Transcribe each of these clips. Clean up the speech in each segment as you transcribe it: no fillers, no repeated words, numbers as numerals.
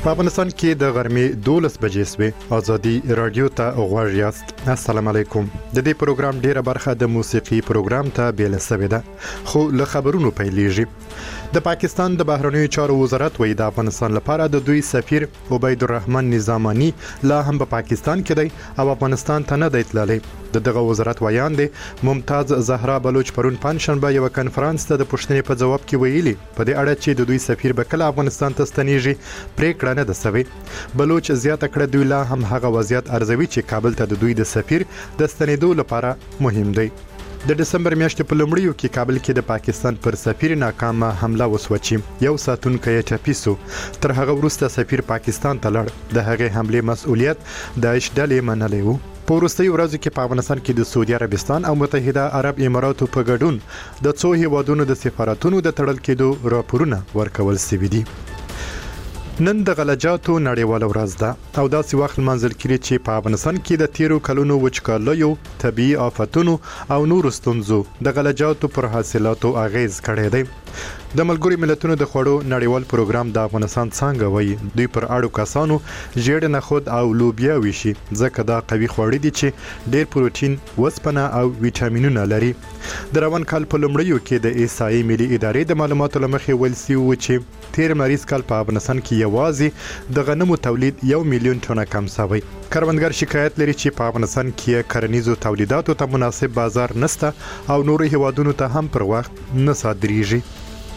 په افغانستان کې د غرمې 12 بجې سوې ازادي رادیو ته غوږ یاست. السلام علیکم. د دې پروګرام ډیره برخه د موسیقي پروګرام ته بیل سوې ده، خو له خبرونو پیلېږي. د پاکستان د بهرنیو چارو وزارت وایي د افغانستان لپاره د دوی سفیر عبید الرحمن نظامانی لا هم په پاکستان کې دی او افغانستان ته نه دی تللی. دغه وزارت وایان دی ممتاز زهرا بلوچ پرون پنځشنبه یو کنفرانس ته د پوښتنې په جواب کې ویلي په دې اړه چې د دوی سفیر به کله افغانستان ته ستنیږي پریکړه نه ده سوې. بلوچ زیاته کړه دوی لا هم هغه وضعیت ارزوي چې کابل ته د دوی د سفیر د ستنېدو لپاره مهم دی. د دسمبر میاشتې په لومړیو کې کابل کې د پاکستان پر سفیر ناکامه حمله وسوه چې یو ساتونکی یې ټپي سو. تر هغه وروسته سفیر پاکستان ته لاړ. د هغې حملې مسؤلیت داعش ډلې منلی و. په وروستیو ورځو کې په افغانستان کې د سعودي عربستان او متحده عرب اماراتو په ګډون د څو هیوادونو د سفارتونو د تړل کېدو راپورونه ورکول شوي دي. نن د غلجاتو نړیواله ورځ ده او داسې وخت لمانځل کېږي چې په افغانستان کې د تیرو کلونو وچکالیو، طبیعي آفتونو او نورو ستونزو د غلجاتو پر حاصلاتو اغیز کړی دی. د ملګرو ملتونو د خوړو نړیوال پروګرام د افغانستان څنګه وایي دوی پر اړو کسانو ژیړ نخود او لوبیا ویشي ځکه دا قوي خواړه دي چې ډېر پروتین، وسپنه او ویټامینونه لري. د روان کال په لومړیو کې د ایسایي ملي ادارې د معلوماتو له مخې ویل شوي چې تیر مریض کال په افغانستان کې یوازې د غنمو تولید 1 میلیون ټنه کم شوی. کروندګر شکایت لري چې په افغانستان کې کرنیزو تولیداتو ته مناسب بازار نشته او نورو هیوادونو ته هم پر وخت نه صادریږي.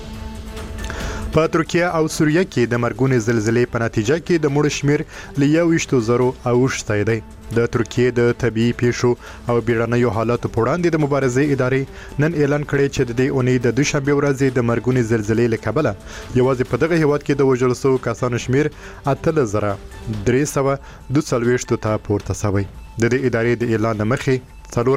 په ترکیه او سوریه کې د مرګونې زلزلې په نتیجه کې د مړو شمیر له 21,000 اوښتی دی. د ترکیه د طبيعي پیښو او بیړنیو حالاتو په وړاندې د مبارزې ادارې نن اعلان کړی چې د دې اونۍ د دوشنبه ورځې د مرګونې زلزلې له کبله یوازې په دغه هیواد کې د وژل شوو کسانو شمیر 8,342 ته پورته شوی. د دې ادارې د اعلان مخې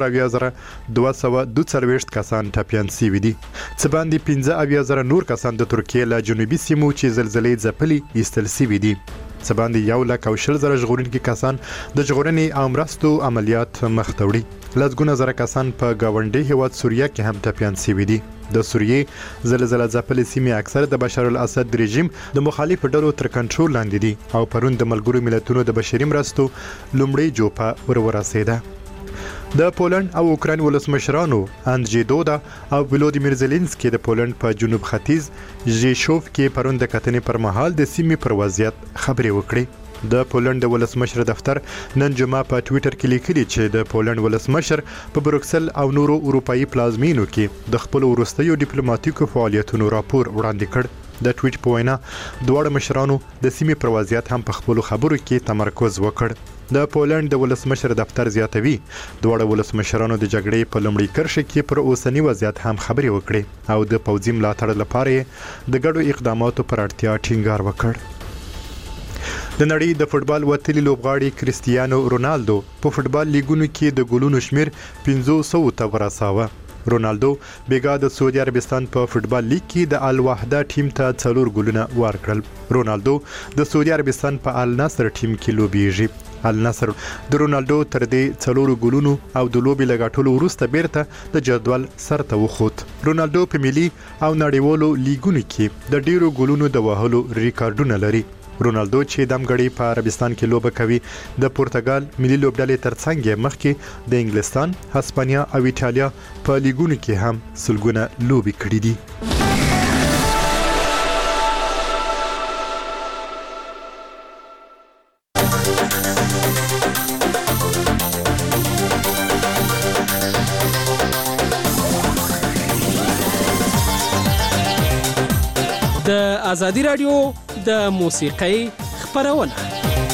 4,242 کسان ټپیان شوي دي. څه باندې 15,000 نور کسان د ترکیه له جنوبي سیمو چې زلزلې ځپلي ایستل شوي دي. څه باندې 1,20,000 ژغورونکي کسان د ژغورنې او مرستو عملیات مخ ته وړي. لسګونه زره کسان په ګاونډي هیواد سوریه کې هم ټپیان شوي دي. د سوریې زلزلہ ځپلې سیمې اکثر د بشار الاسد رژیم د مخالف ډلو تر کنټرول لاندې دي او پرون د ملګرو ملتونو د بشري مرستو لومړی جوپه ورسېده. د پولند او اوکراین ولسمشرانو اندژی دودا او ولودیمیر زيلنسکي د پولند په جنوب ختیځ ژیشوف کې پرون د کتنې پر مهال د سیمې پر وضعیت خبرې وکړې. د پولند د ولسمشر دفتر نن جمعه په ټوئیټر کې لیکلي چې د پولند ولسمشر په بروکسل او نورو اروپאי پلازمینو کې د خپل وروستیو ډیپلوماټیکو فعالیتونو راپور وړاندې کړ. د ټویټ په وینا دواړه مشرانو د سیمې پر وضعیت هم په خپل خبرو کې تمرکز وکړ. د پولند د ولسمشر دفتر زیاتوي دواړه ولسمشرانو د جګړې په لومړي کرښه کې پر اوسنی وضعیت هم خبرې وکړې او د پوځي ملاتړ لپاره د ګډو اقداماتو پر اړتیا ټینګار وکړ. د نړۍ د فوتبال وتلي لوبغاړي کریستیانو رونالدو په فوتبال لیګونو کې د ګولونو شمیر 500 ته ورساوه. رونالدو بیګا د سعودي عربستان په فوتبال لیګ کې د الوحده ټیم ته 4 ګولونه ورکړل. رونالدو د سعودي عربستان په النصر ټیم کې لوبیږي. النصر د رونالدو تر دې 4 ګولونو او د لوبي لګاټولو وروسته بیرته د جدول سر ته وخوت. رونالدو په ملي او نړیوالو لیګونو کې د ډیرو ګولونو د وهلو ریکارډونه لري. رونالدو چې دمګړی په عربستان کې لوبه کوي د پرتګال ملي لوبډلې ترڅنګ مخکې د انګلستان، هسپانیا او ایټالیا په لیګونو کې هم سلګونه لوبي کړې دي. د ازادي رادیو د موسیقۍ خبرونه.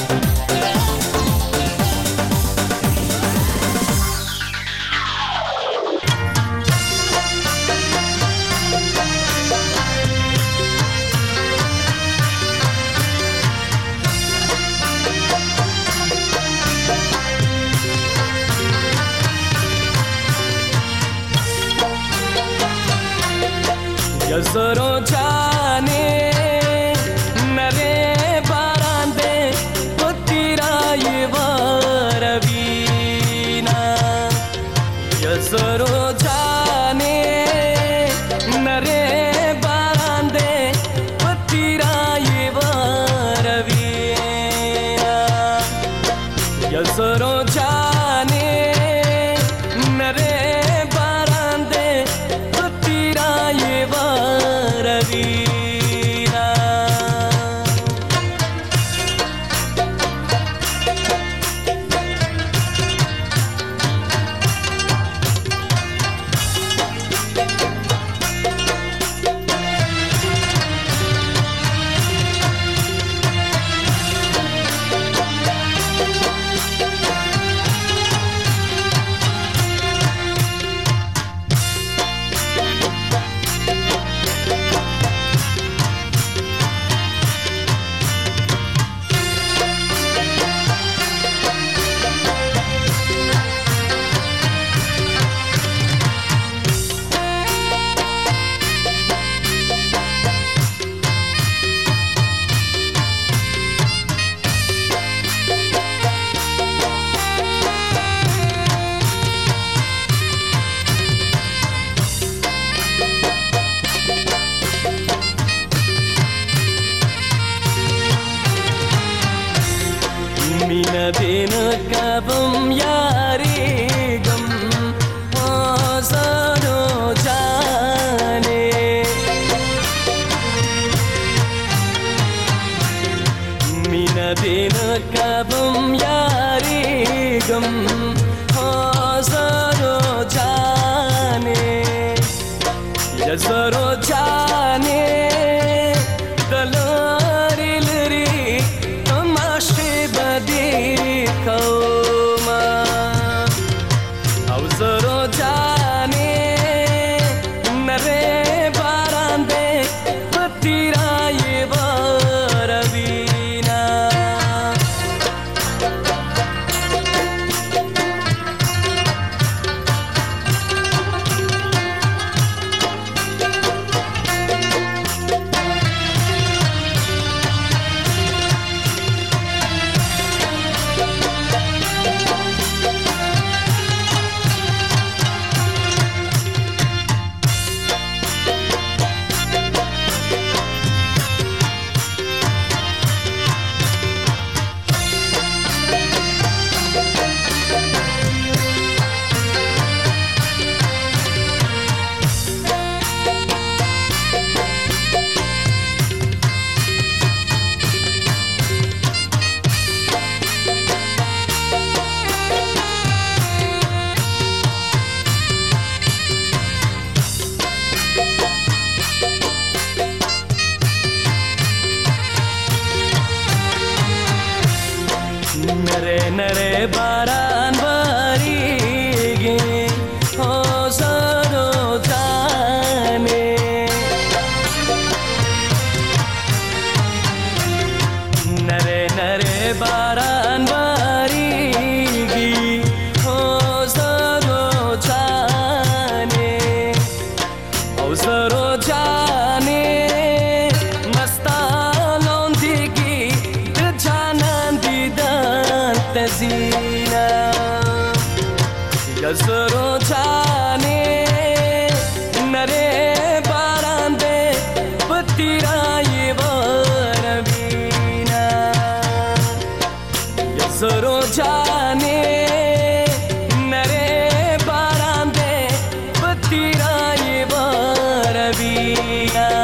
یزرو جانے نرے باران دے پتیرا یہ واروینا یزرو جانے نرے باران دے پتیرا یہ واروینا زرو جانې دلارې لري تماشې به دې کومه او زرو جانې نرې باران دې په تیرایې وروینه نره نره باران باریږي او زرو جانې نره نره باران باریږي او زرو جانې او زرو جانې مستا لوندېږي د جانان دیدن تزینه یا زرو جانې نرې باران دې په تیرایې وروینه یا زرو جانې نرې باران دې په تیرایې وروینه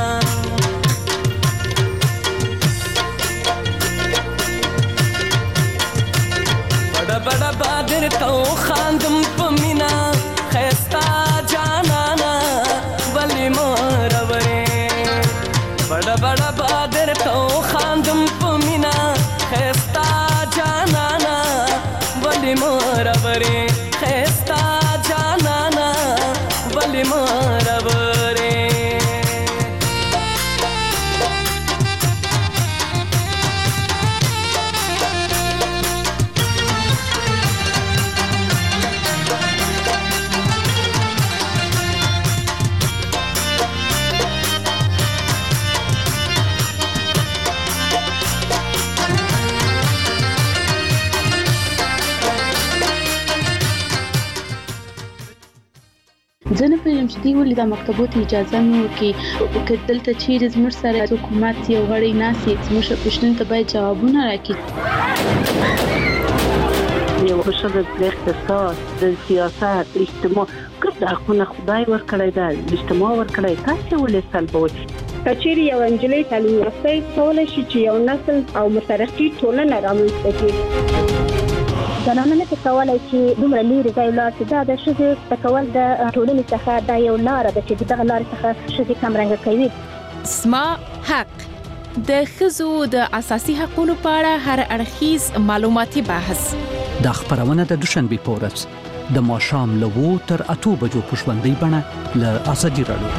بڑا بادر تو خاندم پمینا خیستا جانانا ولی مورورے بڑا بڑا بادر تو خاندم پمینا خیستا جانانا ولی مورورے خیستا جانانا ولی مورورے زه نه پوهېږم چې دوی ولې دا مکتبو ته اجازه نه ورکوي که دلته چیرې زموږ سره حکومت یو غړی ناست وي زموږ پوښتنو ته باید جوابونه راکړي یو ښځه د اقتصاد د سیاست اجتماع ګډ حقونه خدای ورکړی ده اجتماع ورکړی تاسې ولې سلبوئ که چیرې یو نجلۍ تعلیم یافته کولی شي چې یو نسل او مترقي ټولنه رامنځته کړي زنانه نه کولای چې دومره لري ځای لاس دا د ښځې تکول د ټولنې څخه دا یو لار ده چې دغه لار څخه ښځې کم رنګ کوي اسما حق د ښځو د اساسي حقوقو په اړه هر اړخیز معلوماتي بحث د خبرونه د دوشنبه په ورځ د ماښام له 2 تر 8 بجو په ژوندۍ بڼه له ازادي راډیو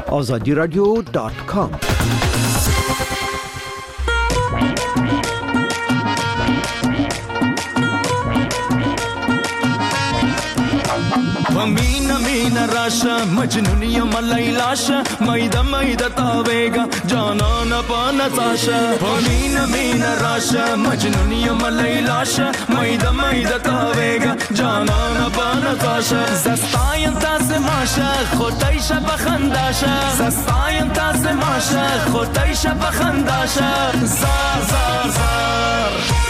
azadiradio.com. Mina mina rasha majnuniya malailasha maida maida tavega jana na pana tasha mina mina rasha majnuniya malailasha maida maida tavega jana na pana tasha zastayan tasmasha khotaisha bakhandasha zastayan tasmasha khotaisha bakhandasha zar zar zar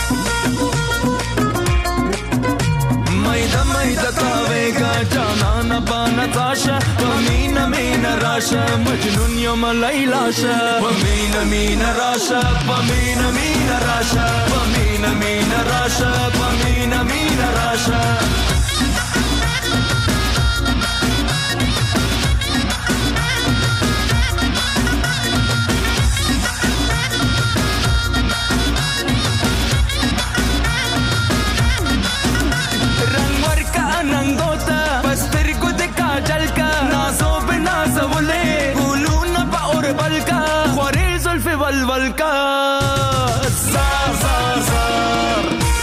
maida tavega jana na bana tasha mina mina rasha majnun yom lailasha mina mina rasha mina mina rasha mina mina rasha mina mina rasha والका زار زار زار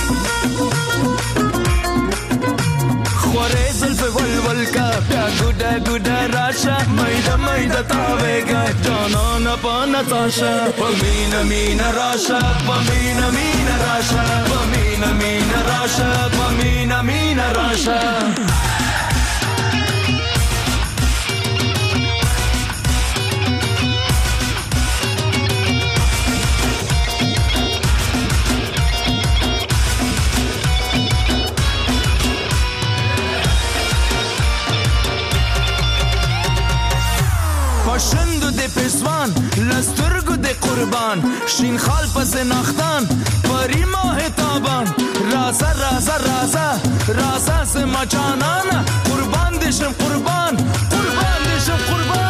خوره زلف والka بیا گودا گودا راشا میدا میدا تاویگا جانا پانا تاشا پمینا مینا راشا پمینا مینا راشا پمینا مینا راشا پمینا مینا راشا پاشندو دی پسوان لسترگو دی قربان شین خال پس نختان پری ماه تابان رازا رازا رازا رازا سما جانانا قربان دشم قربان قربان دشم قربان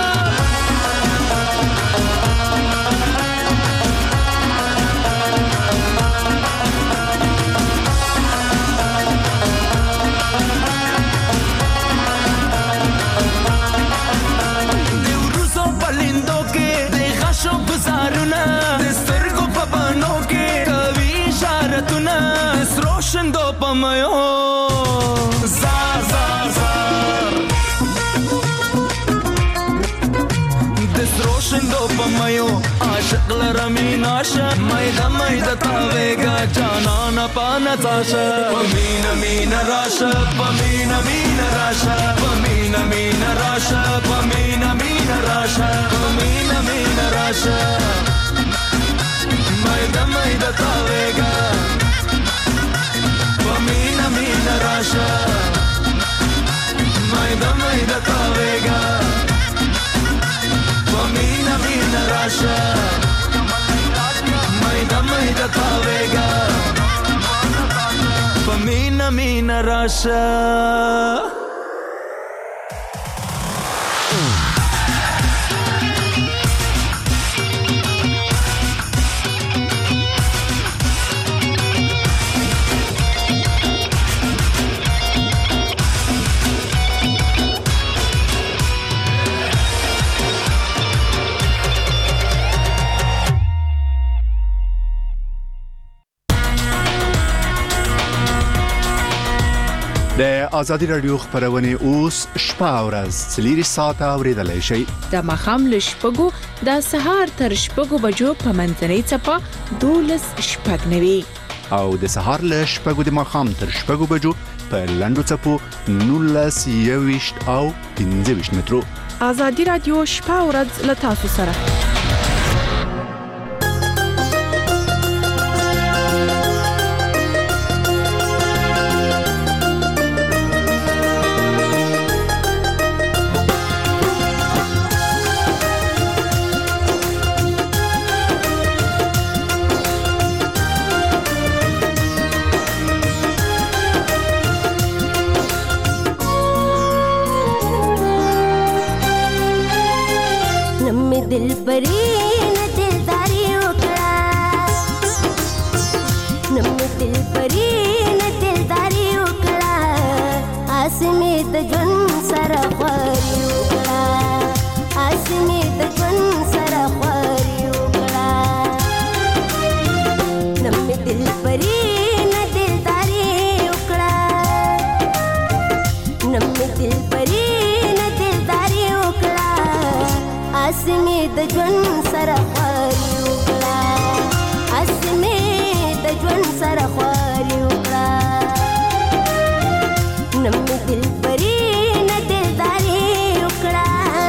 دسترگو پبانو کے کوي اشارتونه سروشندو پمایو زار زار زار دسروشندو پمایو عاشق لرمیناشا میدا میدا تاویگا جانا نا پانا تاشا پمینا مینا راشا پمینا مینا راشا پمینا مینا راشا پمینا مینا راشا پمینا مینا راشا maida maida tavega pamina mina rasha maida maida tavega pamina mina rasha maida maida tavega pamina mina rasha د ازادي رادیو خبرونه اوس شپه او ورځ 3 ساعته اوریدلای شئ د مخام لشپګو د سهار تر شپګو بجو په منځنۍ چپا 12 شپګنوي او د سهار لشپګو د مخام تر شپګو بجو په لندو چپو 19 او 15 مترو ازادي رادیو شپه او ورځ له تاسو سره दिल परी न दिलदारी उकड़ा नम्मे दिल परी न दिलदारी उकड़ा आसमे त जन सरा परी उकड़ा اسمه د ژوند سره خواري وکړه اسمه د ژوند سره خواري وکړه نم دل پرې نه دلداري وکړه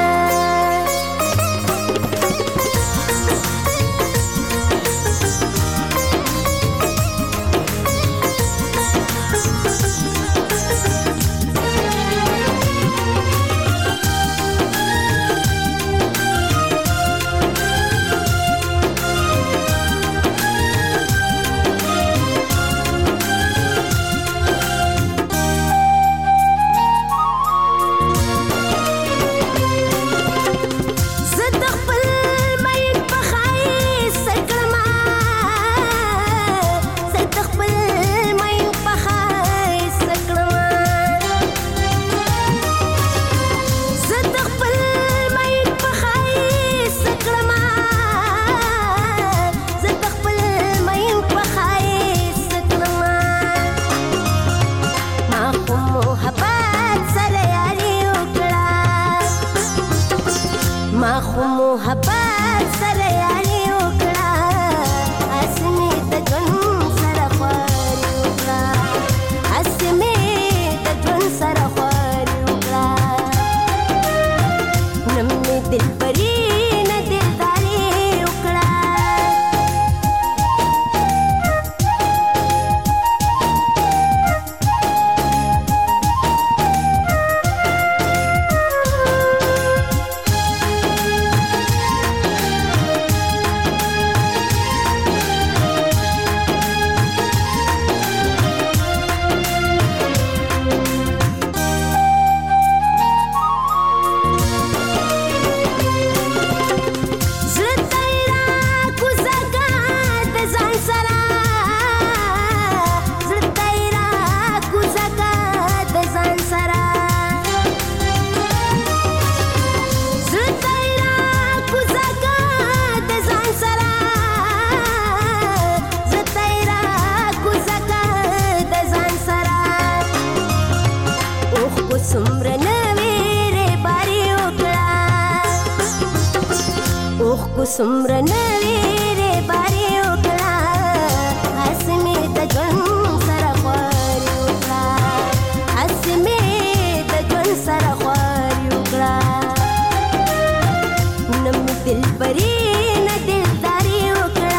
سمره نویره باری وکړه اسمه د ژوند سره خواري وکړه اسمه د ژوند سره خواري وکړه نم دل پرې نه دلداري وکړه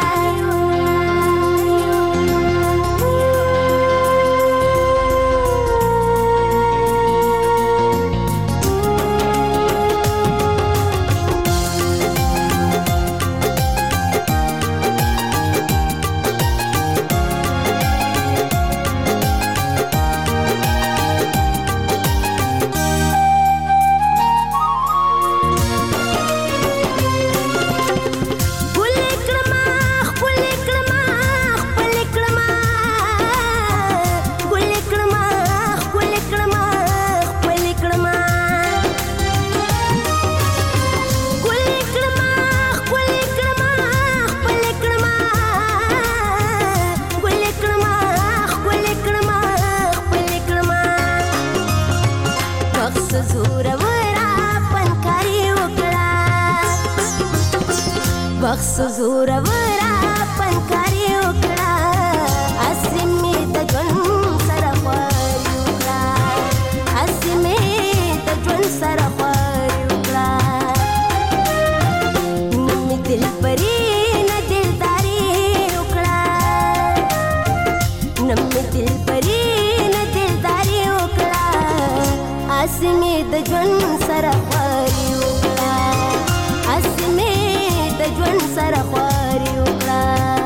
بخص زور ورا پنکاری وکړه اسمه د ژوند سره خواري وکړه اسمه د ژوند سره خواري وکړه نم دل پرې نه دلداري وکړه نم دل پرې نه دلداري وکړه اسمه د ژوند سره خواري وکړه اسمه د ژوند سره خواري وکړه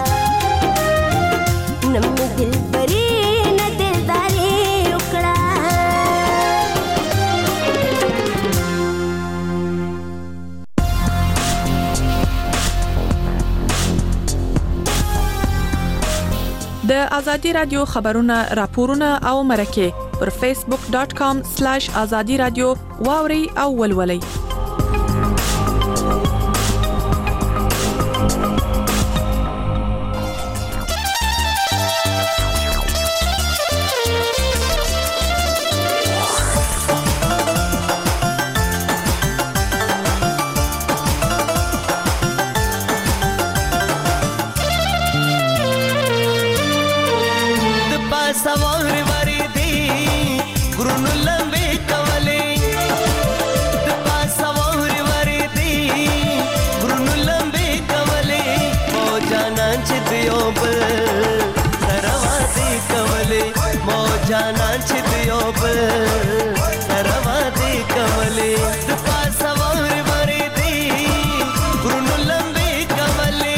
نم دل پرې نه دلداري وکړه د ازادي رادیو خبرونه راپورونه او مرکه پر facebook.com/azadi radio واوري او ولولي جانان چې دیو بل روا دي کولې د پاسه ووري وری دي ورونو لمبي کولې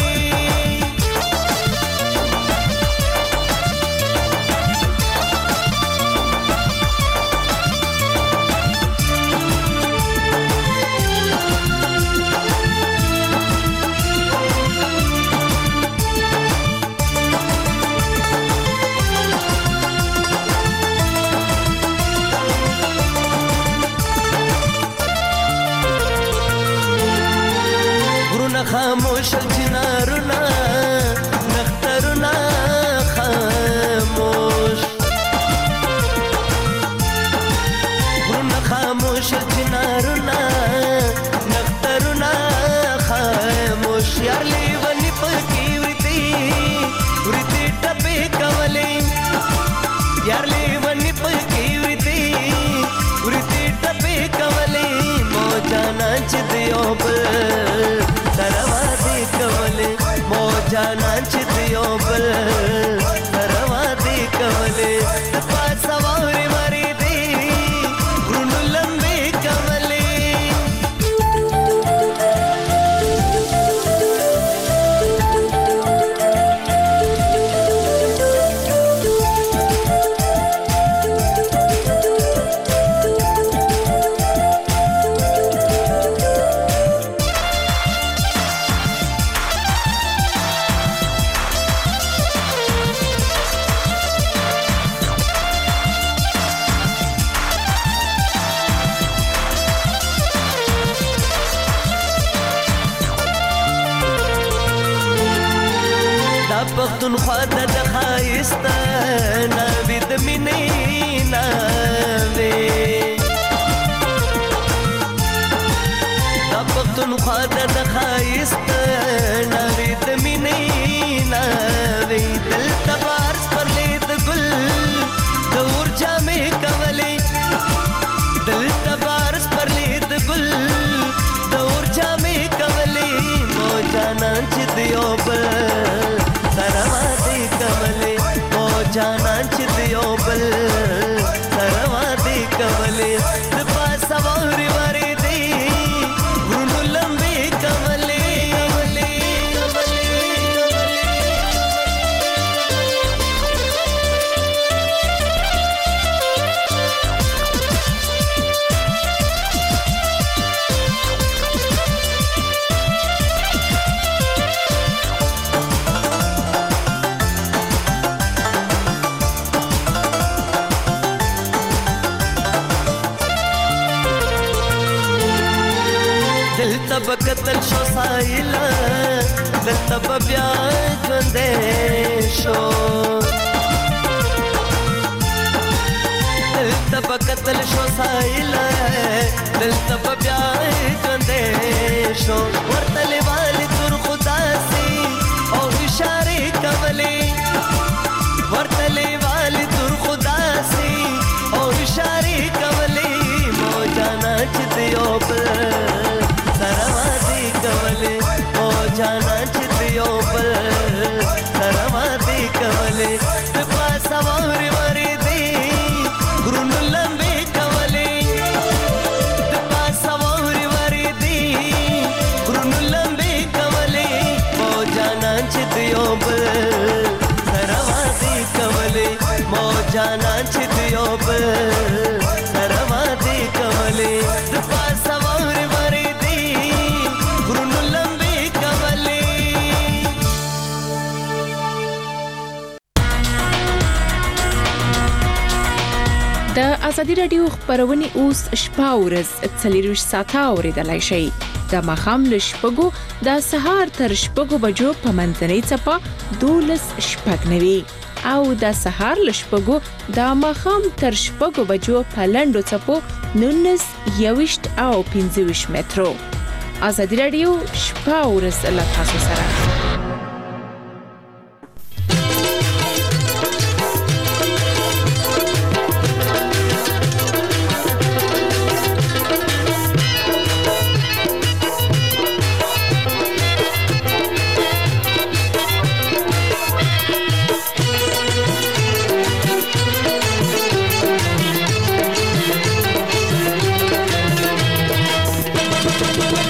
خاموش الجنارنا نختارنا خاموش غرنا خاموش الجنارنا نختارنا خاموش یار لیونی پکی ورتی ټپې کولې یار لیونی پکی ورتی ټپې کولې مو جانا چې دیو بل روا دي کولې مو جانان چې دیو بل روا دي کولې د پاسه ووري وری دي ورونو لمبي کولې پختونخوا د ښایسته ناوې د مینې ناوې دا پختونخوا د ښایسته ناوې د مینې ناوې دلته بار سپرلی د ګل د اور جامې کولې دلته بار سپرلی د ګل د اور جامې کولې مو جانان چې دیو بل روا دي کولې مو جانان چې دیو بل روا دي کولې د پاسه ووري وری دي ورونو لمبي کولې دلته بکتل شو سایلا دلته بیا ژوندې شو دلته بکتل شو سایلا دلته بیا ژوندې شو ورته لیوالې تر خدا سي او اشاره کولې ورته لیوالې تر خدا سي او اشاره کولې مو جانا چې دیو بل روا دي کولې مو جانا چې دیو بل روا دي کولې د پاسه ووري وری دي ورونو لمبي کولې د پاسه ووري وری دي ورونو لمبي کولې مو جانا چې دیو بل روا دي کولې مو جانا چې دیو بل روا دي کولې د پاسه ووري وری دي ورونو لمبي کولې د ازادي رادیو خبرونه اوس شپه ورځ 24 ساعته اوریدلای شئ د ماخام له شپږو د سهار تر شپږو بجو په منځنۍ چپه 12 شپږنوي او د سهار له شپږو د ماخام تر شپږو بجو په لنډو چپو 19 21 او 25 مترو ازادي رادیو شپه ورځ له تاسو سره